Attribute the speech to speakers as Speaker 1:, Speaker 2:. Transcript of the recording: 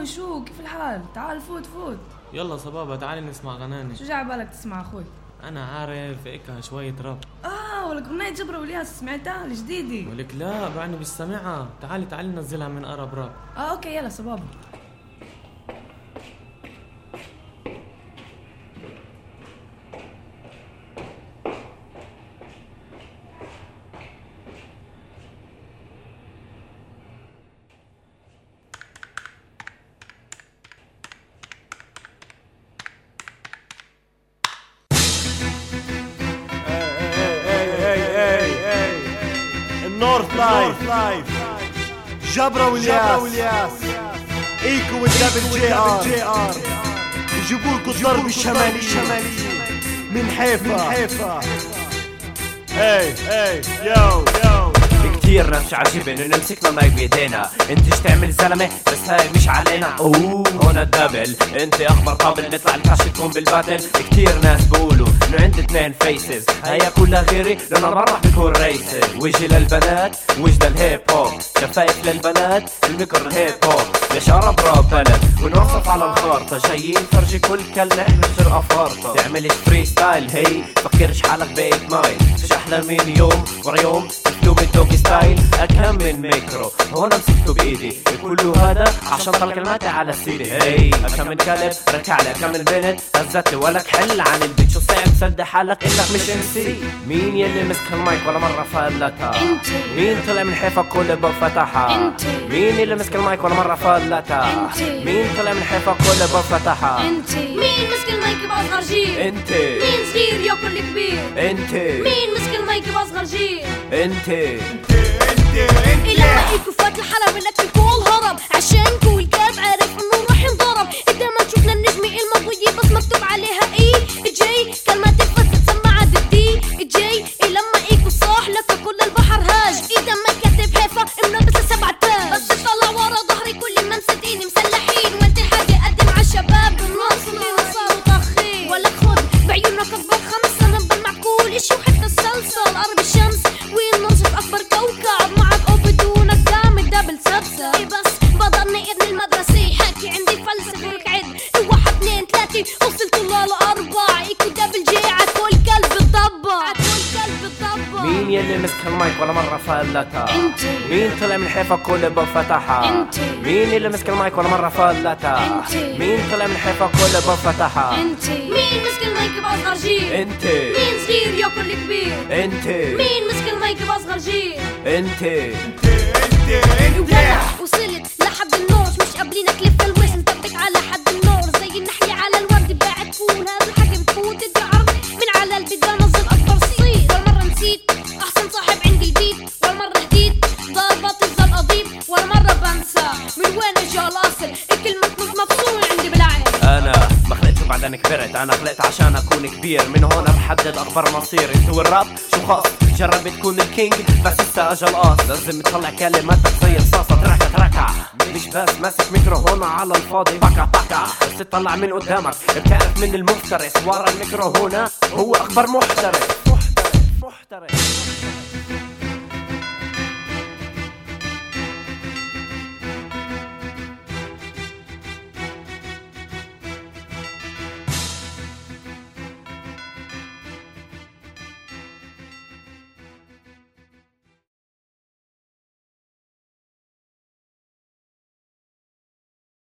Speaker 1: شو كيف الحال؟ تعال فوت فوت.
Speaker 2: يلا صبابة تعالي نسمع غناني.
Speaker 1: شو جاي بالك تسمع اخوي؟
Speaker 2: انا عارف هيك شوية راب.
Speaker 1: ولك غنية جبرة والياس سمعتها الجديدة؟
Speaker 2: ولك لا بعدني مش سامعها. تعالي ننزلها من أقرب راب.
Speaker 1: اوكي يلا صبابة.
Speaker 3: النورث لايف جبرة والياس ايكو والدبل جي ار يجيبولكوا الضرب الشمالي من حيفا يو
Speaker 4: كتير ناس عجيبين انه مسكنا المايك بايدينا. انت ايش تعمل زلمه بس هاي مش علينا. هون الدبل انت اخبر قابل نطلع الكاش تكون بالباتل. كتير ناس بقولوا انه عندي 2 فيسز هيا كلها غيري لانه مرح بكون ريسز. وجهي للبنات وجه للهيب هوب شفايف للبنات الميكرو الهيب هوب ليش عرب راب بلد ونوصف على الخارطه جايين فرجي كل كلمه احنا بسرقه فارطه. تعملش فري ستايل هي فكرش حالك بايت مايل مش احلى من يوم ورا يوم تكتب الدوغي ستايل أكم من ميكرو هون مسكته بإيدي كله هذا عشان طلع كلماتي على السيدي. هي أكم من كلب ركع لي أكم من بنت هزت لي ولك حل عن البيت. شو صعب تصدق حالك إنك مش MC؟ مين يلي مسك المايك ولا مرة فلتها؟ مين طلع من حيفا كل باب فتحها؟ مين يلي مسك المايك ولا مرة فلتها؟ مين طلع من حيفا كل باب فتحها؟
Speaker 5: مين مسك المايك بأصغر جيل؟
Speaker 4: انت.
Speaker 5: مين صغير ياكل كبير؟
Speaker 4: انت.
Speaker 5: مين مسك المايك بأصغر جيل؟
Speaker 4: انت.
Speaker 5: لما ايكو فات الحلب انك الكول هرب عشانكو والكاب عارف انه راح ينضرب. قدام شفنا النجمة المضوية بس مكتوب عليها اي جاي كلمات بس تسمع الدي جاي. لما ايكو صاح لك كل البحر هاج اذا ما كاتب حيفا منابس ل7 تاج. بس تطلع ورا ظهري كل ما مصدقيني مسلحين وانت حاجة قدم عالشباب بالنص اللي صاروا طاخين. ولك خد بعيونك اكبر 5 سنة بالمعقول اشي وحتى الصلصة الارض الشمس وين نرصف اكبر كوكب معك او بدونك جامد دبل سبسة. بس بضلني ابن المدرسة حكي عندي فلسفة ولك عد 1 2 3 وصلت ل4 ايكو دبل جي عكل كلب الضبع.
Speaker 4: مين يلي مسك المايك ولا مرة فلتها؟ مين طلع من حيفا كل باب فتحها؟ مين يلي مسك المايك ولا مرة فلتها؟ مين طلع من حيفا كل باب فتحها؟
Speaker 5: مين مسك المايك بأصغر جيل؟
Speaker 4: انت.
Speaker 5: مين صغير ياكل كبير؟
Speaker 4: انت.
Speaker 5: مين مسك المايك بأصغر جيل؟
Speaker 4: انت.
Speaker 5: وصلت لحد النور مش قابلينك لف الوزن طبق على حد النور زي النحلة على الورد باعت فول هذا الحكي بتفوت الدعر من على البدا نزل اكبر صيد. والمرة نسيت احسن صاحب عندي البيت والمرة هديت ضربات الزل قضيب ولا مرة بنسى من وين اجى الاصل الكلمة مش مفصول عندي بالعين.
Speaker 4: انا ما خلقتش بعدين كبرت انا خلقت عشان اكون كبير من هون بحدد اخبار مصير. انت والراب شو خاص جرب تكون الكينج بس لسه اجى القاص. لازم تطلع كلماتك زي الصاصة تركع مش بس ماسك ميكرو هون على الفاضي بكع بس تطلع من قدامك بتعرف من المفترس ورا الميكرو هنا هو اكبر محترف.